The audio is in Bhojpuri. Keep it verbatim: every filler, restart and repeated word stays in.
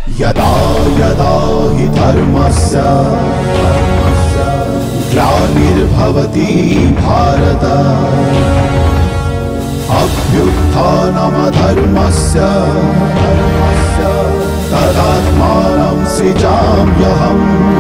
यदा यदा हि धर्मस्य ग्लानिर्भवति भारत अभ्युत्थानमधर्मस्य तदात्मानं सृजाम्यहम्।